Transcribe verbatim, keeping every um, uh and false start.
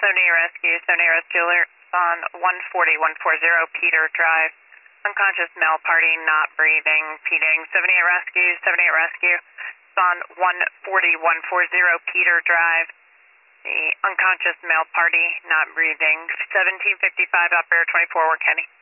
seventy-eight Rescue, seventy-eight Rescue alert on one forty, one forty Peter Drive. Unconscious male party not breathing, feeding. seventy-eight Rescue, seventy-eight Rescue on one forty, one forty Peter Drive. The unconscious male party not breathing. seventeen fifty-five, operator twenty-four, we're Kenny.